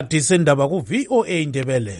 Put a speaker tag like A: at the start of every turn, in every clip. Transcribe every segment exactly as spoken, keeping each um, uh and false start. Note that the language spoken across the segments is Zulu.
A: Disendaba ku V O A Ndebele.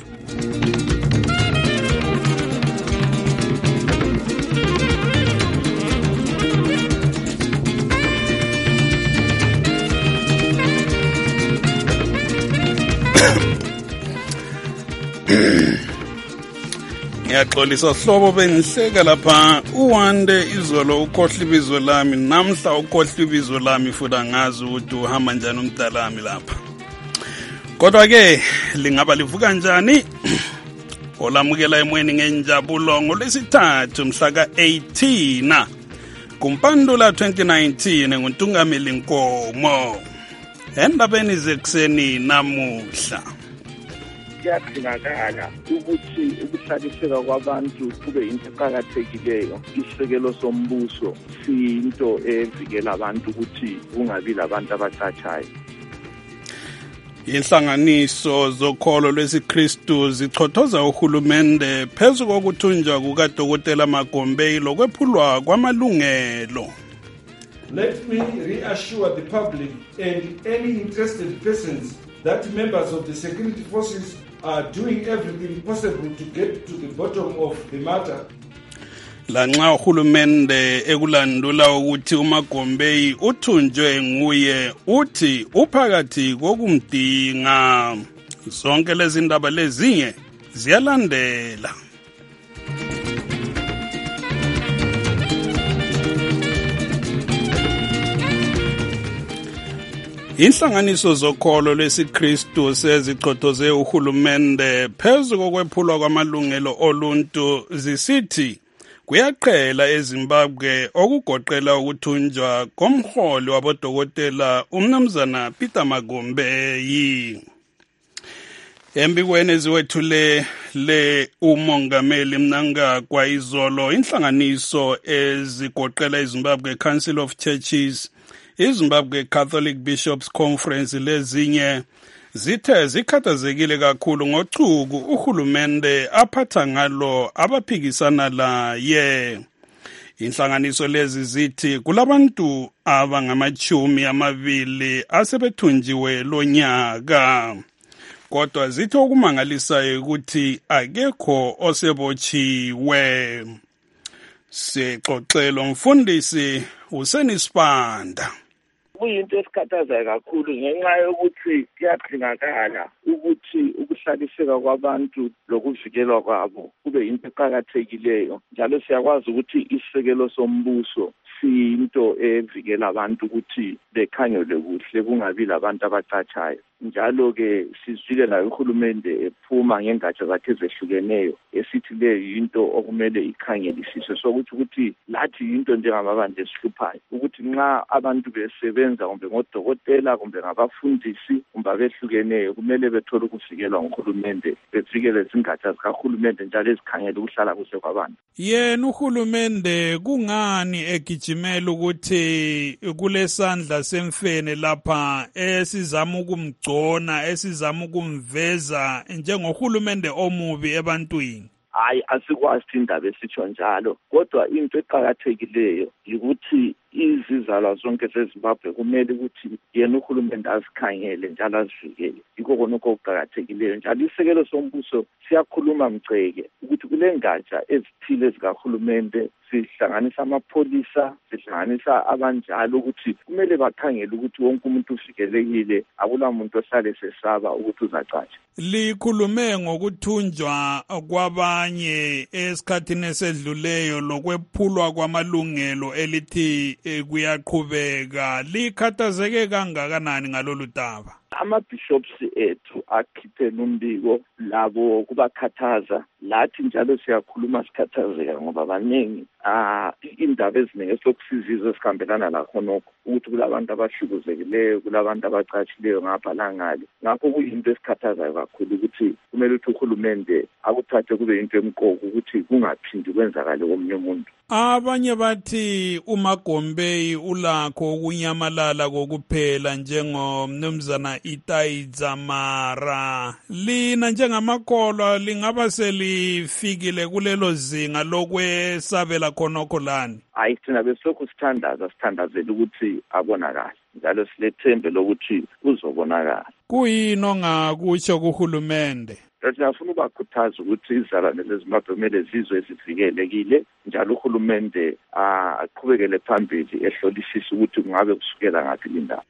B: Ngiyaxolisa hlobo benihleka lapha uwande izolo ukhohla ibizo lami namhla ukhohla ibizo lami futhi angazi ukuthi uhamba njani umdalami lapha. Kodwa ke lingaba livuka kanjani? Olamukela emweni ngenjabulo ngolesithathu mhla ka eighteen kumpandula twenty nineteen nguNtungameli Nkomo. Endabeni zekuseni namuhla
C: kuyadingakala ukuthi ukuhlaliseka kwabantu kube into eqhakathekileyo. Isekelo sombuso siyinto evikela abantu ukuthi kungabi labantu abacatshayo.
B: Inhlanganiso zokholo lwesiKristu zichothoza uhulumende phezu kokuthunjwa kukaDokotela Magombe lokwephulwa kwamalungelo.
D: Let me reassure the public and any interested persons that members of the security forces are doing everything possible to get to the bottom of the matter.
B: Lanxa uhulumende ekulandula ukuthi uMagombe uthunjwe nguye uthi uphakathi kokumdinga. Zonke lezi ndaba lezinye ziyalandela. Inhlanganiso zokholo lwesiKristu sezichothoze uhulumende phezu kokwephulwa kwamalungelo oluntu zisithi kuyaqhela eZimbabwe okugoqela ukuthunjwa komholi wabodokotela umnumzana Peter Magombe. Embikweni eziwethule le umongameli Mnangagwa izolo inhlanganiso ezigoqela iZimbabwe Council of Churches, iZimbabwe Catholic Bishops Conference lezinye zithe zikhathazekile kakhulu ngochuku uhulumende aphatha ngalo abaphikisana laye. Inhlanganiso lezi zithi kulabantu abangamachumi amabili asebethunjiwe lonyaka. Kodwa zithi okumangalisayo ukuthi akekho osebotshiwe. Sixoxelo mfundisi uSenisipanda.
C: Kuyinto esikhathazayo kakhulu ngenxa yokuthi kuyadingakala ukuthi ukuhlaliseka kwabantu lokuvikelwa kwabo kube into eqhakathekileyo. Njalo siyakwazi ukuthi isekelo sombuso siyinto evikela abantu ukuthi bekhangelwe kuhle kungabi labantu abacatshayo. Njalo ke sizwile nayo uhulumende ephuma ngengatsha zakhe ezehlukeneyo esithi le yinto okumele ikhangelisiswe sokuthi ukuthi lathi yinto njengamabandla esihluphayo ukuthi nxa abantu besebenza kumbe ngodokotela kumbe ngabafundisi kumbe abehlukeneyo kumele bethole ukuvikelwa nguhulumende, bevikele izingatsha zikahulumende njalo ezikhangela ukuhlala kuhle kwabantu.
B: Yena uhulumende kungani egijimela ukuthi kulesandla semfene lapha esizama ukumgcona Ona esizama ukumveza njengohulumende omubi ebantwini?
C: Hayi, asikwazi indaba esitsho njalo, kodwa into eqhakathekileyo ukuthi izizalwa zonke zeZimbabwe kumele ukuthi yena uhulumende azikhangele njalo azivikele. Yikho khona okuqhakathekileyo. Njalo isekelo sombuso siyakhuluma mgceke ukuthi kule ngatsha ezithile zikahulumende sihlanganisa amapholisa, sihlanganisa abanjalo ukuthi kumele bakhangele ukuthi wonke umuntu uvikelekile, akula muntu ohlale sesaba ukuthi uzacatsha.
B: Likhulume ngokuthunjwa kwabanye esikhathini esedluleyo lokwephulwa kwamalungelo elithi kuyaqhubeka. Likhathazeke kangakanani ngalolu daba?
C: Ama-bishops ethu akhiphela umbiko labo kubakhathaza. Lathi njalo siyakhuluma sikhathazeka ngoba baningi ah indaba eziningi esokusizizwe esikhambelana lakho nokho ukuthi kulabantu abahlukuzekileyo, kulabantu abacatshileyo ngapha langale. Ngakho kuyinto esikhathazayo kakhulu ukuthi kumele ukuthi uhulumende akuthathe kube into emqoka ukuthi kungaphindi kwenzakale komunye umuntu.
B: Abanye bathi uMagombe ulakho ukunyamalala kokuphela njengomnumzana Itaidza Mara. Lina njengamakholwa lingaba selifikile kulelo zinga lokwesabela khonokho lani?
C: Hayi, thina besilokhu sithandaza sithandazela ukuthi abonakala, njalo silethembe lokuthi uzobonakala.
B: Kuyini ongakutsho kuhulumende?
C: Siyafuna ukubakhuthaza ukuthi izizalwane zeZimbabwe kumele zizwe ezivikelekile, njalo uhulumende aqhubekele phambili ehlolisisa ukuthi kungabe kusukela ngaphi indaba.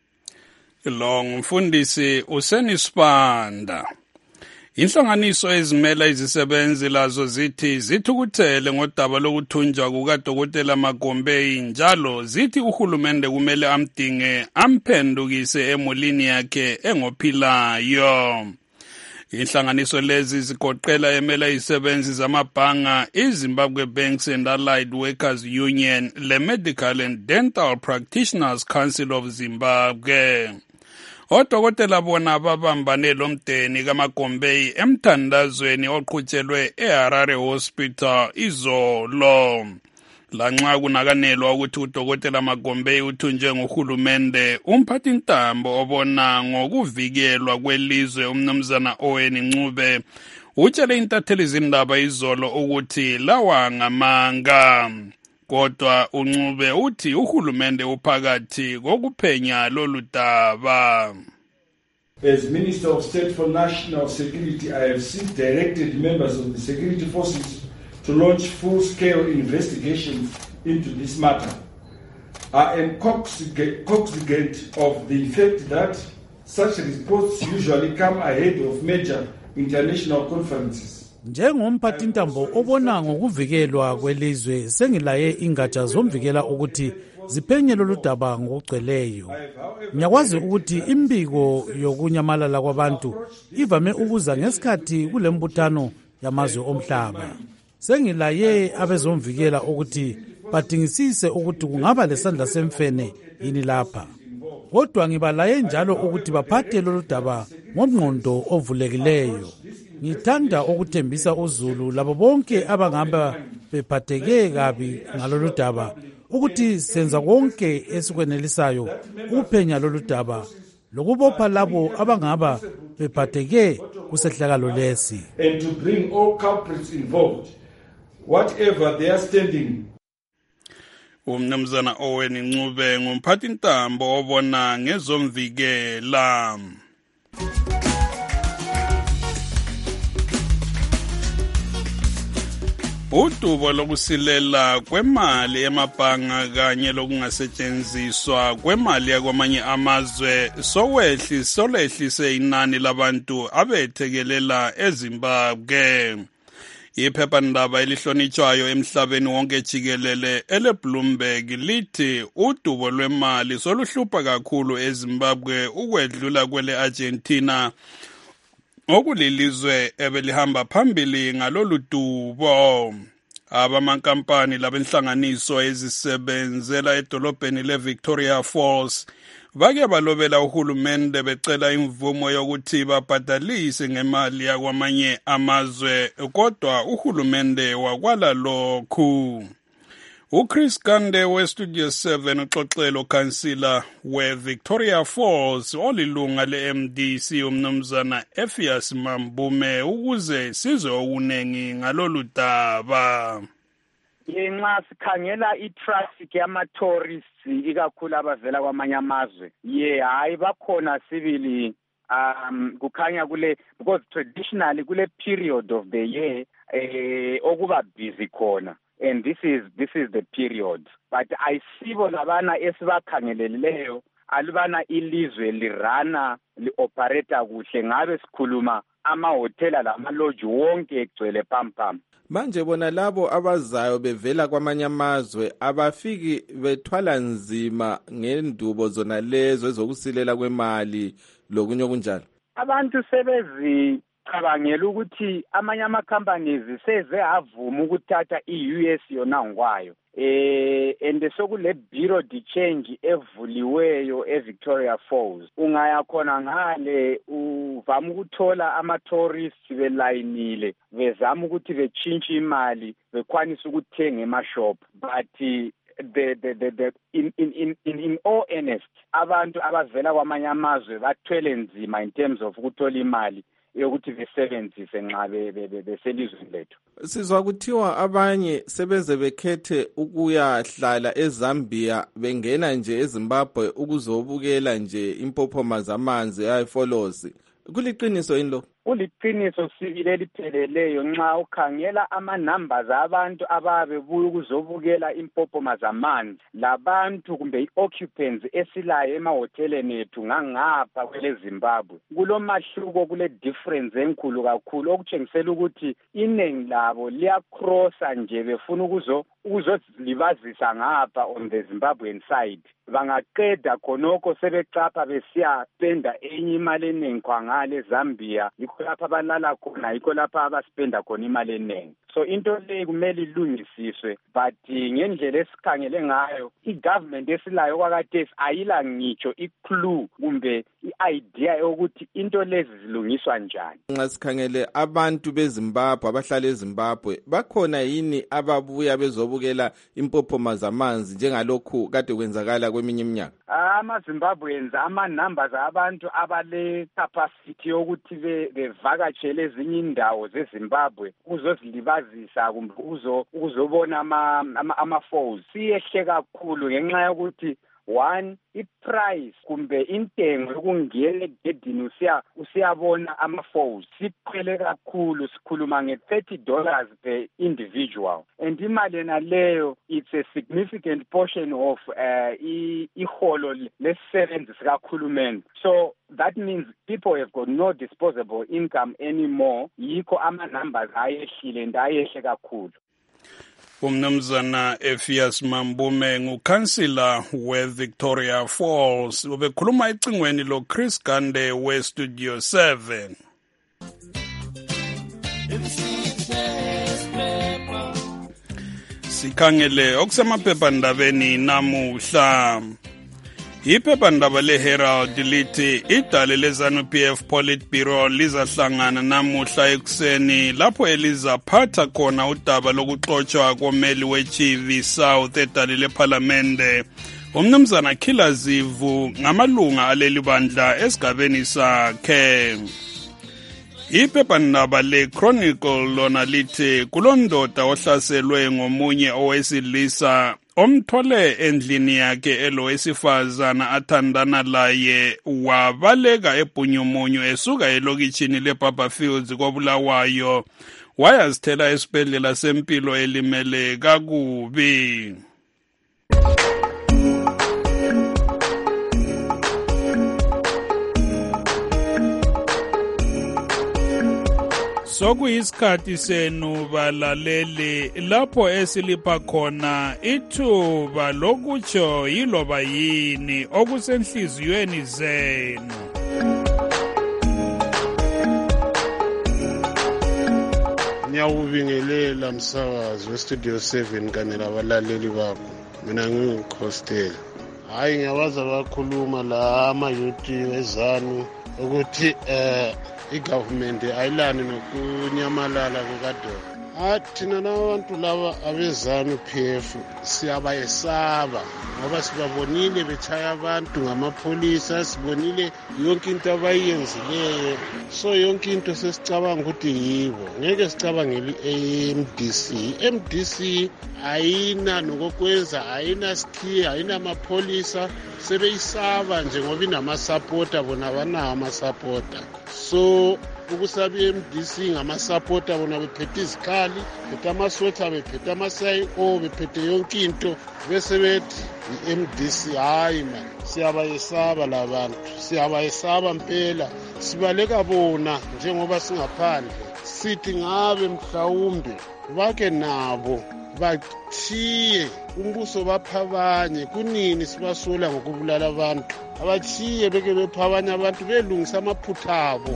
B: Lo ngumfundisi uSenisibanda. Inhlanganiso ezimela izisebenzi lazo zithi zithukuthele ngodaba lokuthunjwa kukaDokotela Magombe, njalo zithi uhulumende kumele amdinge amphendukise emulini yakhe engophilayo. Inhlanganiso lezi zigoqela emela izisebenzi zamabhanga, iZimbabwe Banks and Allied Workers Union, le Medical and Dental Practitioners Council of Zimbabwe. Odokotela bona babambane lomdeni kaMagombe emthandazweni oqhutshelwe eHarare Hospital izolo. Lanxa kunakanelwa ukuthi uDokotela Magombe uthunjwe nguhulumende, umphathintambo obona ngokuvikelwa kwelizwe umnumzana Owen Ncube utshele intatheli zindaba izolo ukuthi lawa ngamanga. Kodwa uNcube uthi uhulumende uphakathi kokuphenya lolu daba.
D: As Minister of State for National Security, I have since directed members of the security forces to launch full-scale investigations into this matter. I am cognizant of the fact that such reports usually come ahead of major international conferences.
A: Njengomphathintambo obona ngokuvikelwa kwelizwe, sengilaye ingatsha zomvikela ukuthi ziphenye lolu daba ngokugcweleyo. Ngiyakwazi ukuthi imbiko yokunyamalala kwabantu ivame ukuza ngesikhathi kulembuthano yamazwe omhlaba. Sengilaye abezomvikela ukuthi badingisise ukuthi kungaba lesandla semfene yini lapha. Kodwa ngibalaye njalo ukuthi baphathe lolu daba ngomqondo ovulekileyo. Ngithanda ukuthembisa uZulu labo bonke abangaba bephatheke kabi ngalolu daba ukuthi senza konke esikwenelisayo ukuphenya lolu daba lokubopha labo abangaba bephatheke kusehlakalo lesi.
D: And to bring all culprits involved, whatever they are standing.
B: Umnumzana Owen Ncube ngumphathintambo obona ngezomvikela. Udubo lokusilela kwemali emabhanga kanye lokungasetshenziswa kwemali yakwamanye amazwe sowehli solehlise inani labantu abethekelela eZimbabwe. Iphephandaba elihlonitshwayo emhlabeni wonke jikelele eleBloomberg lithi udubo lwemali soluhlupha kakhulu eZimbabwe ukwedlula kwele Argentina, okulilizwe ebelihamba phambili ngalolu dubo. Abamankampani labenhlanganiso ezisebenzela edolobheni leVictoria Falls bake balobela uhulumende becela imvumo yokuthi babhadalise ngemali yakwamanye amazwe, kodwa uhulumende wakwala lokhu. uChris Kande weStudio seven uxoxelo kansila weVictoria Falls olilunga le-M D C umnumzana Ephias Mambume ukuze sizwe okunengi ngalolu daba.
E: Nxa sikhangela i-traffic yama-tourists ikakhulu abavela kwamanye amazwe, ye hayi bakhona sibili um kukhanya kule, because traditionally kule period of the year eh okuba busy khona, and this is this is the period. But ayisibo labana esibakhangeleleyo alubana ilizwe lirana li-operata kuhle, ngabe sikhuluma amahotela lama-lodge wonke egcwele pampam.
F: Manje bona labo abazayo bevela kwamanye amazwe abafiki bethwala nzima ngendubo zona lezo ezokusilela kwemali lokunye okunjalo.
E: Abantu sebezicabangela ukuthi amanye ama-companies seze avuma ukuthatha i-U S yona ngwayo. Eh and sokule bureau de change evuliweyo eVictoria Falls. Ungaya khona ngale uvama ukuthola ama-tourists belayinile bezama ukuthi bechintshe imali bekwanisa ukuthenga emashop, but the the the, the in, in in in all earnest abantu abavela kwamanye amazwe bathwele nzima in terms of ukuthola imali yokuthi besebenzise nxa beselizweni lethu.
F: Sizwa kuthiwa abanye sebeze bekhethe ukuyahlala eZambia bengena nje eZimbabwe ukuzobukela nje impophoma zamanzi ayifolosi. Kuliqiniso yini lo?
E: Kuliqiniso sibile lipheleleyo nxa ukhangela ama-numbers abantu ababe buya ukuzobukela impophoma zamanzi labantu kumbe i-occupants esilayo emahoteleni ethu ngangapha kwele Zimbabwe. Kulomahluko kule difference enkulu kakhulu okutshengisela ukuthi iningi labo liyacrossa nje befuna ukuzo ukuzozilibazisa ngapha on the Zimbabwean side. Bangaqeda khonoko sebecapha besiya spenda enye imali eningi khangale Zambia, yikho lapha abalala khona, yikho lapha abaspenda khona imali eningi. So into le kumele ilungisiswe, but ngendlela esikhangele ngayo i-government esilayo kwakhathesi ayila ngitsho i-clue kumbe i-idea yokuthi into lezi zilungiswa njani.
F: Nxa sikhangele abantu beZimbabwe abahlala eZimbabwe bakhona yini ababuya bezobukela impophoma zamanzi njengalokhu kade kwenzakala kweminye iminyaka?
E: Ama-Zimbabweans ama-numbers abantu abale capacity yokuthi bevakatshele ezinye indawo zeZimbabwe ukuzozilibazisa kumbe ukuzobona ama-falls siyehle kakhulu ngenxa yokuthi one, i-price kumbe intengo yokungena egedini usiya usiyabona ama-falls siqhele kakhulu, sikhuluma nge-thirty dollars per individual, and imali yena leyo it's a significant portion of uh, iholo lesisebenzi sikakhulumeni. So that means people have got no disposable income anymore. Yikho ama-numbers ayehlile and ayehle kakhulu.
B: Umnumzana Ephias Mambume ngukhansila we-Victoria Falls ubekhuluma ecingweni lo Chris Gande we-Studio seven. Sikhangele okusemaphephandabeni namuhla. Iphephandaba le-Herald lithi idale le-ZANU-P F Politburo lizahlangana namuhla ekuseni lapho elizaphatha khona udaba lokuxotshwa komeli weChivi South edale lephalamende umnumzana Khilazivu ngamalunga aleli bandla esigabeni sakhe. Iphephandaba le-Chronicle lona lithi kulondoda ohlaselwe ngomunye owesilisa omthole endlini yakhe elowesifazana athandana laye wabaleka ebhunyumunyu esuka elokitshini leBarberfields koBulawayo wayazithela esibhedlela sempilo elimele kakubi. Sokuyisikhathi senu balaleli lapho esilipha khona ithuba lokutsho yiloba yini okusenhliziyweni zenu.
G: Ngiyawubingelela msakazi weStudio seven kanye labalaleli bakho. Mina nginguKhostela. Hayi ngiyawaza bakhuluma la ama-youth wezanu ukuthi eh i-government ayilani nokunyamalala kukadoko. Thina nabantu laba abeZANU-P F siyabayesaba ngoba sibabonile betshaya abantu ngamapholisa, sibonile yonke into abayenzileyo. So yonke into sesicabanga ukuthi yibo, ngeke sicabangele i-M D C. I-M D C ayina nokokwenza, ayina skhiya, ayina amapholisa, sebeyisaba nje ngoba inamasapota, bona banawo amasapota. So ukusaba i-M D C ngamasapota bona bephethe izikhali, bephethe amaswetha, bephethe ama-C I O, bephethe yonke into, bese bethi i-M D C. Hayi man, siyabayesaba labantu, siyabayesaba mpela, sibaleka bona njengoba singaphandle. Sithi ngabe mhlawumbe bake nabo bathiye umbuso bapha abanye, kunini sibasola ngokubulala abantu, abathiye beke bepha abanye abantu belungisa amaphutha abo.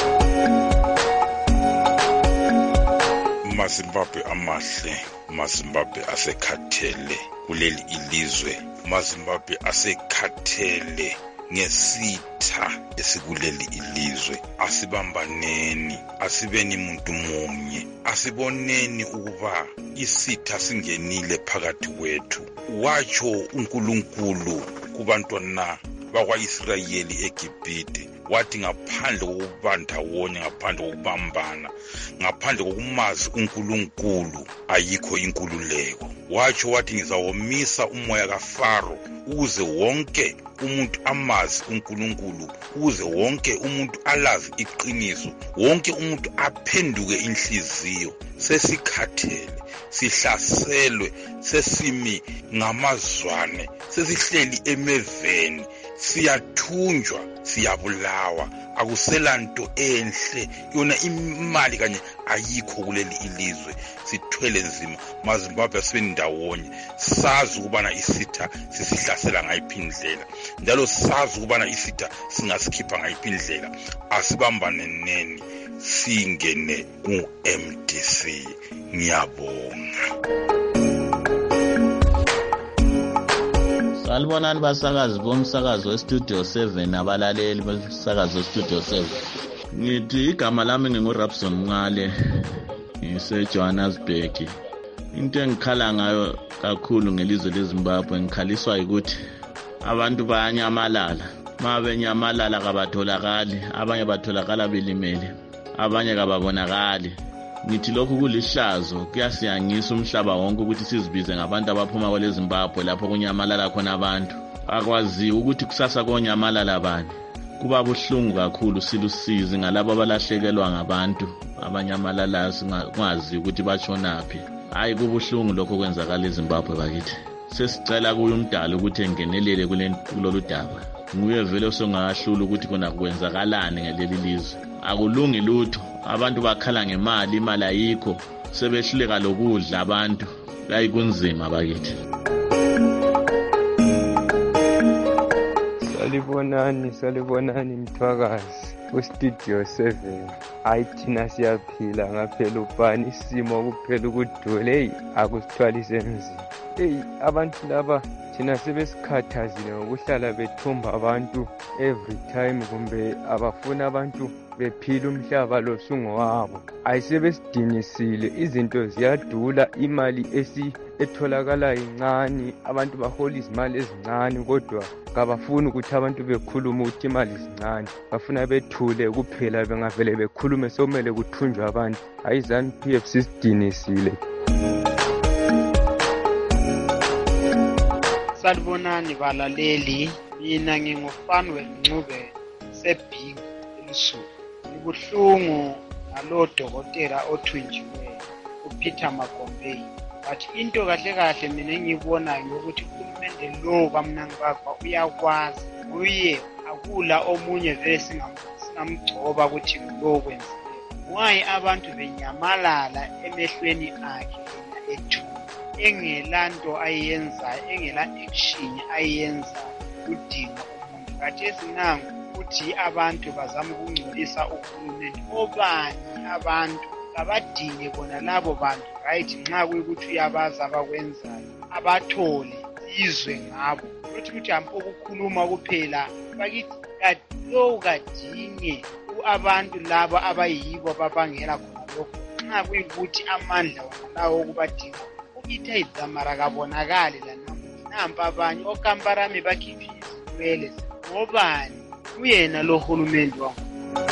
H: amaZimbabwe amahle, amaZimbabwe asekhathele kuleli ilizwe, amaZimbabwe asekhathele ngesitha esikuleli ilizwe. Asibambaneni, asibeni muntu munye, asiboneni ukuba isitha singenile phakathi kwethu. Watsho uNkulunkulu kubantwana bakwa-Israyeli eGibhite, wathi ngaphandle kokuba ndawonye, ngaphandle kokubambana, ngaphandle kokumazi uNkulunkulu ayikho inkululeko. Watsho wathi ngizawomisa umoya kaFaro ukuze wonke umuntu amazi uNkulunkulu, ukuze wonke umuntu alazi iqiniso, wonke umuntu aphenduke inhliziyo. Sesikhathele, sihlaselwe, sesimi ngamazwane, sesihleli emeveni, siyathunjwa, siyabulawa, akuselanto enhle, yona imali kanye ayikho kuleli ilizwe. Sithwele nzima, maZimbabwe asibendawonye, sazi ukubana isitha sisihlasela ngayiphi indlela, njalo sazi ukubana isitha singasikhipha ngayiphi indlela. Asibambaneni, singene ku-M D C. Ngiyabonga.
I: Salibonani basakazi bomsakazo westudio seven, abalaleli bomsakazo westudio seven. Ngithi igama lami nginguRabson Mngale, ngise-Johannesburg. Into engikhala ngayo kakhulu ngelizwe leZimbabwe, ngikhaliswa ukuthi abantu bayanyamalala. Ma benyamalala kabatholakali, abanye batholakala belimele, abanye kababonakali. Ngithi lokhu kulihlazo, kuyasiyangisa umhlaba wonke ukuthi sizibize ngabantu abaphuma kwele Zimbabwe lapho kunyamalala khona abantu. Akwazi ukuthi kusasa konyamalala bani. Kuba buhlungu kakhulu, silusizi ngalabo abalahlekelwa ngabantu abanyamalala singazi ukuthi bachonaphi. Hayi kubuhlungu lokho kwenzakala eZimbabwe bakithi. Sesicela kuyo umdala ukuthi engenelele kulolu daba. Nguye vele osongakahlula ukuthi kona kwenzakalani ngeleli lizwe. Akulungi lutho, abantu bakhala ngemali, imali ayikho, sebehluleka lokudla abantu. Hayi kunzima bakithi.
J: Salibonani, salibonani mthwakazi kustudio seven. Hayi thina siyaphila ngaphela ubani isimo kuphela ukudule, hey akusithwalise nzima. Hey abantu laba thina sebesikhathazile ngokuhlala bethumba abantu every time, kumbe abafuna abantu bephila umhlaba lo sungowabo. Ayisebesidinisile, izinto ziyadula, imali esi etholakala incane, abantu bahola izimali ezincane, kodwa kabafuni ukuthi abantu bekhulume ukuthi imali zincane, bafuna bethule kuphela. Bengavele bekhulume sokumele kuthunjwe abantu. Hayi ZANU P F sidinisile.
K: Salibonani balaleli, mina ngingufani weNcube sebhingi elusuku. Kubuhlungu ngalo dokotela othunjiweyo uPeter Magombei, but into kahle kahle mina engiyibonayo ukuthi uhulumende lo kaMnandi Bagwa uyakwazi, uye akula omunye vele singamgcoba ukuthi ngulo kwenzile. Why abantu benyamalala emehlweni akhe ethu, engelanto ayenza, engela action ayenza udinga umuntu. Kathesi nangu ukuthi abantu bazama ukungcolisa uhulumende. Obani abantu abadinge bona labo bantu, right? Nxa kuyikuthi uyabaza abakwenzayo, abathole izwe ngabo. Ukuthi ukuthi ampo ukukhuluma kuphela, bakithi lo kadinge abantu laba abayibo babangela khona lokho. Nxa kuyikuthi amandla walawo okubadinga ukitha idzamara kabonakali lana, nampa abanye okamparami bakhiphi izinwele. Ngobani uyena lo hulumende wangu?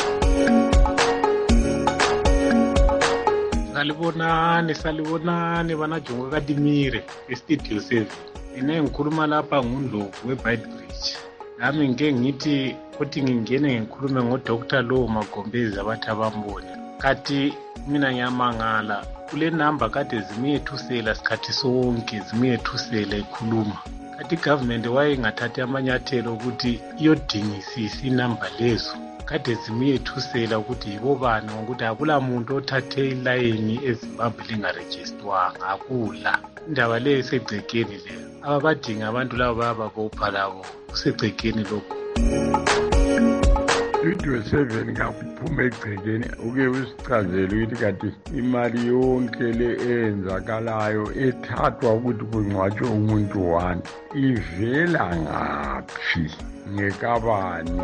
L: Salibonani, salibonani bana Jongo Kadimire estudio seven. Ine ngikhuluma lapha nguNdlovu weBridge. Nami ngeke ngithi ukuthi ngingene ngikhulume ngoDoctor Lo Magombezi abathi abambone. Kathi mina ngiyamangala kule number kade zimiyethusela sikhathi sonke, zimiyethusela ikhuluma. Kathi government wayingathatha amanyathelo ukuthi iyodingisisa inamba lezo. Kade zimiyethusela ukuthi yibobani, ngokuthi akula muntu othathe ilayini eZimbabwe lingarejistwanga, akula. Indaba leyo isegcekeni leyo. Ababadinga abantu labo bayababopha labo, kusegcekeni lokho.
M: Studio seven ngakuphuma egcekeni uke usichazele ukuthi kanti imali yonke le eyenzakalayo ethathwa ukuthi kungcwatshwe umuntu wani ivela ngaphi, ngekabani.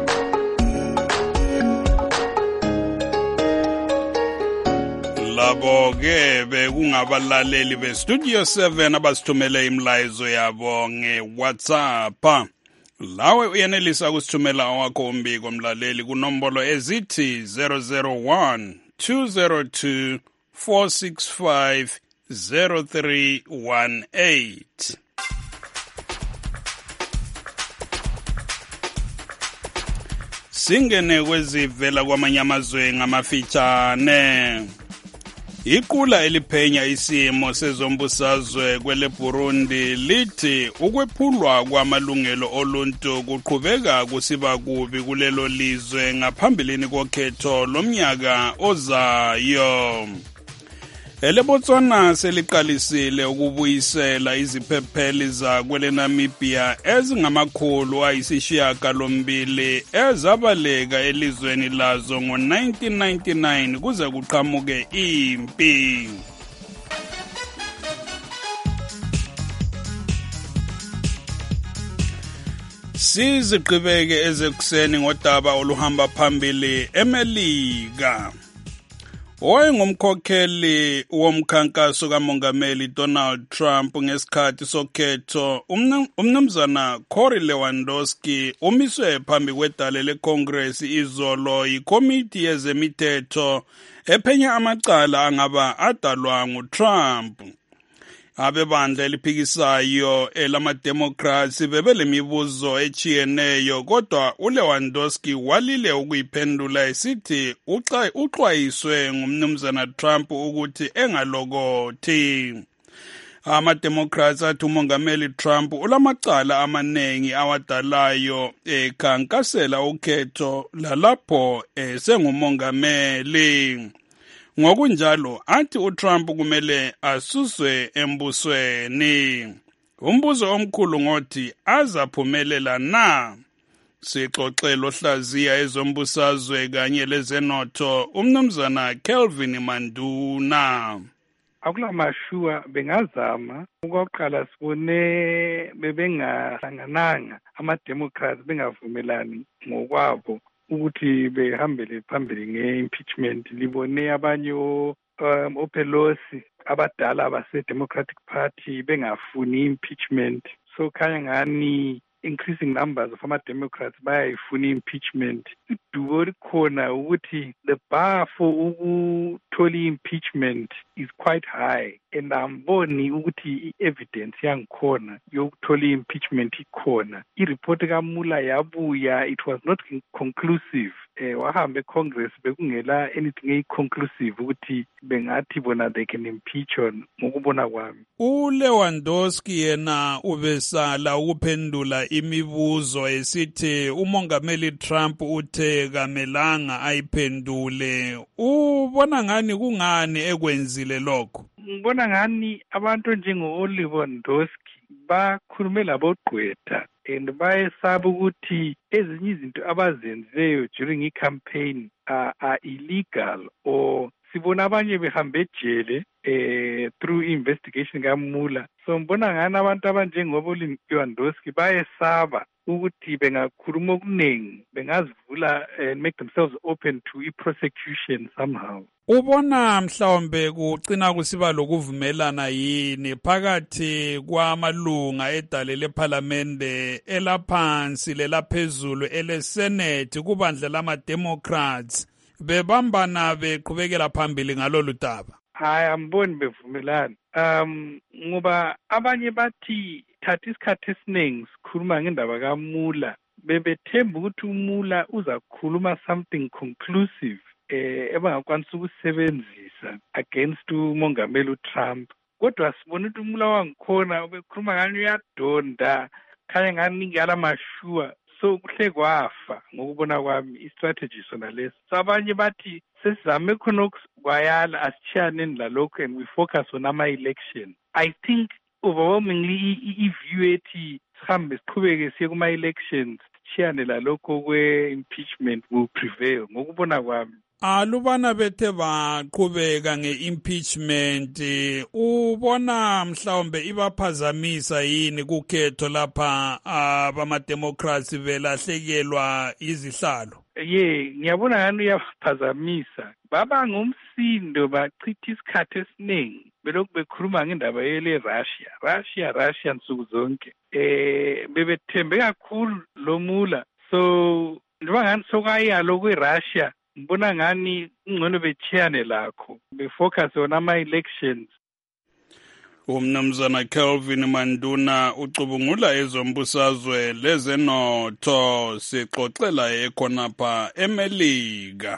B: Labo ke bekungabalaleli be Studio seven abasithumele imlayezo yabo ngeWhatsApp. Lawe uyenelisa kusithumela awakho umbiko mlaleli kunombolo ezithi zero zero one two zero two four six five zero three one eight. Singene kwezivela kwamanye amazwe ngamafitshane. Iqula eliphenya isimo sezombusazwe kwele Burundi lithi ukwephulwa kwamalungelo oluntu kuqhubeka kusiba kubi kulelo lizwe ngaphambilini kokhetho lomnyaka ozayo. EleBotswana seliqalisile ukubuyisela iziphepheli zakwele Namibia ezingamakhulu ayisishiyagalombili ezabaleka elizweni lazo ngo nineteen ninety-nine kuze kuqhamuke impi. Siziqhubeke ezekuseni ngodaba oluhamba phambili eMelika. Owayengumkhokheli womkhankaso kaMongameli Donald Trump ngesikhathi sokhetho umnumzana Corey Lewandowski umiswe phambi kwedale leCongress izolo yikomiti yezemithetho ephenya amacala angaba adalwa nguTrump. Abebandla eliphikisayo elama-Democrats bebelemibuzo echiyeneyo kodwa uLewandowski walile ukuyiphendula esithi uxwayiswe ngumnumzana Trump ukuthi engalokothi. Ama-Democrats athi umongameli Trump ulamacala amaningi awadalayo ekhankasela ukhetho lalapho esengumongameli. Ngokunjalo athi uTrump kumele asuswe embusweni. Umbuzo omkhulu ngothi azaphumelela na? Sixoxela ohlaziya ezombusazwe kanye lezenotho umnumzana Kelvin Manduna.
N: Akulamashua bengazama ukuqala sibone bebengahlangananga ama-Democrats bengavumelani ngokwabo ukuthi behambele phambili nge-impeachment. Libone abanye um, oPelosi abadala base-Democratic Party bengafuni impeachment. So khanya ngani increasing numbers of ama-Democrats bayayifuna impeachment. Idubo likhona ukuthi the bar for ukuthola impeachment is quite high, and amboni ukuthi i-evidence yangikhona yokuthola impeachment ikhona. I-report kaMuller yabuya, it was not conclusive. Eh, wahamba eCongress bekungela anything eyi-conclusive ukuthi bengathi bona they can impeach on ngokubona kwami.
B: uLewandowski yena ubesala ukuphendula imibuzo esithi umongameli Trump uthe kamelanga ayiphendule. Ubona ngani kungani ekwenzile lokho?
N: Ngibona ngani abantu njengo-Lewandowski bakhulume labogqwetha and bayesaba ukuthi ezinye izinto abazenzileyo during i-campaign are, are illegal, or sibona abanye behambe ejele eh through investigation kaMuller. So ngibona ngani abantu abanjengobo Lewandowski bayesaba ukuthi bengakhuluma okuningi bengazivula and make themselves open to i-prosecution somehow.
B: Ubona mhlawumbe kucina kusiba lokuvumelana yini phakathi kwamalunga edale leParliamente elaphansi lelaphezulu eleSenate kubandla lama-Democrats bebambana beqhubekela phambili ngalolu daba?
N: Hayi, amboni bevumelana. Um ngoba abanye bathi thatha isikhathi esiningi sikhuluma ngendaba kaMuller, bebethemba ukuthi uMuller uzakhuluma something conclusive eh ebangakwanisa ukusebenzisa against umongameli uTrump. Kodwa sibona ukuthi uMuller wangikhona ubekhuluma ngani uyadonda, khanya ngani ngala mashua. So kuhle kwafa ngokubona kwami i-strategy sona lesi. So abanye bathi sesizame khona ukwayala asitshiyane lalokho and we focus on ama-election. I think overwhelmingly i-view ethi sihambe siqhubeke siye kuma-elections sitshiyane lalokho kwe-impeachment will prevail ngokubona kwami.
B: alubana bethe baqhubeka ngeimpeachment ubona mhlawumbe ibaphazamisa yini kukhetho lapha abamademocrats belahlekelwa izihlalo?
N: Ye, ngiyabona ngani uyaphazamisa. Baba ngumsindo bachitha isikhathi esiningi belokhu bekhuluma ngendaba yele Russia. Russia, Russia nsuku zonke. Eh bebethembe kakhulu lo Mula. So njengoba ngani sokayalo kweRussia, ngibona ngani ngcono bechiyane lakho. Befocus on ama elections.
B: Umnumzana Kelvin Manduna ucubungula ezombusazwe lezenotho sixoxela ekhonapha eMelika.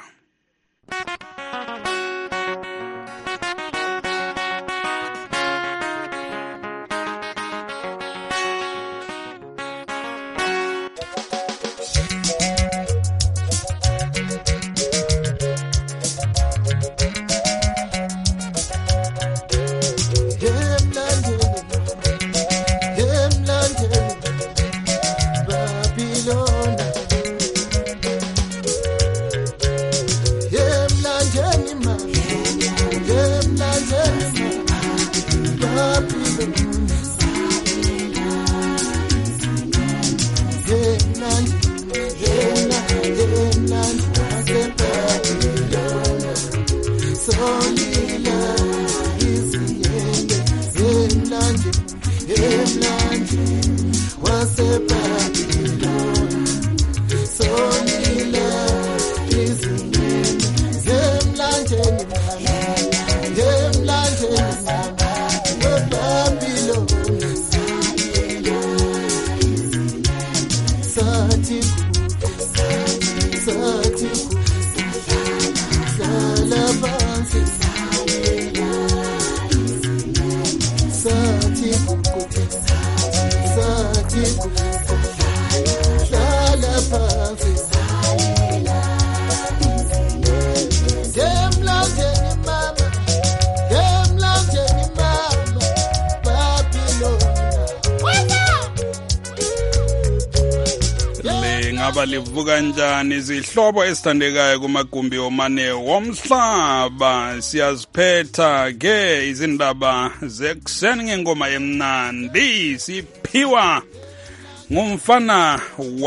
B: Livuka njani izihlobo esithandekayo kumagumbi omane womhlaba siyaziphetha ke izindaba zekuseni ngengoma emnandi siphiwa ngumfana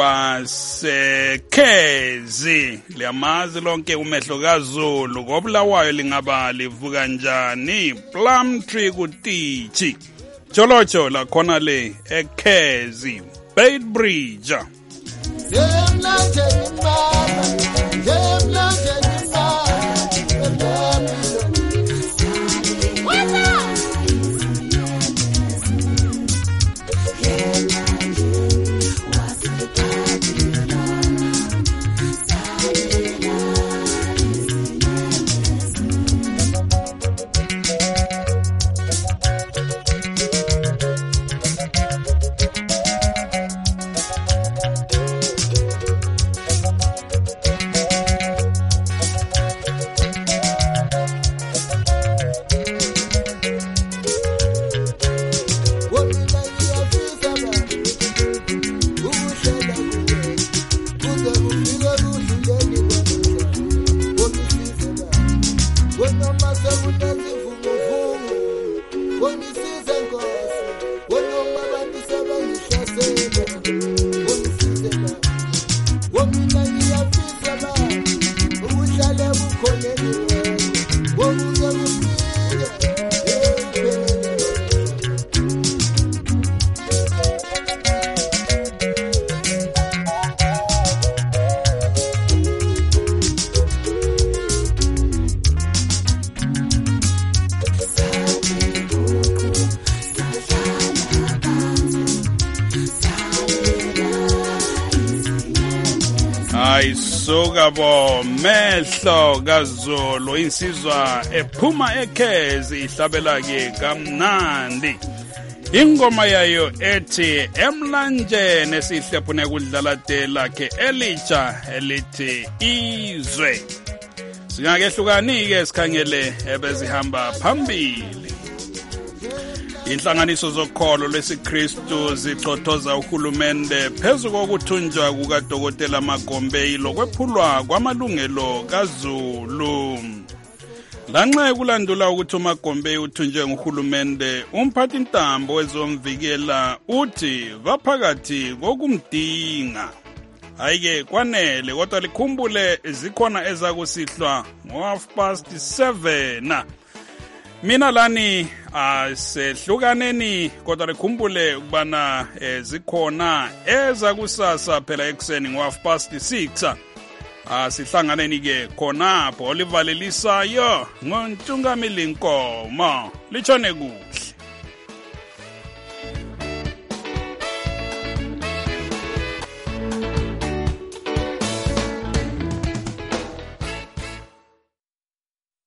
B: waseKhezi liyamazi lonke umehlo kaZulu ngobulawayo lingaba livuka njani Plumtree kutichi Jolojo la khona le eKhezi Beitbridge. Ayisokabo mehlo kaZulu insizwa ephuma eKhezi ihlabela ke kamnandi ingoma yayo ethi emlanjeni esihlephune kudlala tela ke elitsha elithi izwe singakehlukanike sikhangele ebezihamba phambili Inhlanganiso zokholo lesiKristu zixothoza uhulumende phezu kokuthunjwa kukaDokotela Magombe lokwephulwa kwamalungelo kaZulu. Lanxa kulandula ukuthi uMagombe uthunjwe nguhulumende, umphathi ntambo wezomvikela uthi baphakathi kokumdinga. Hayike kwanele kodwa likhumbule zikhona ezakusihlwa ngo-half past seven. Mina lani asehlukaneni kodwa likhumbule ukubana zikhona ezakusasa phela ekseni ngo-half past six. Asihlanganeni ke khonapho olivalelisayo ngontungamili Nkomo. Lichone kuhle.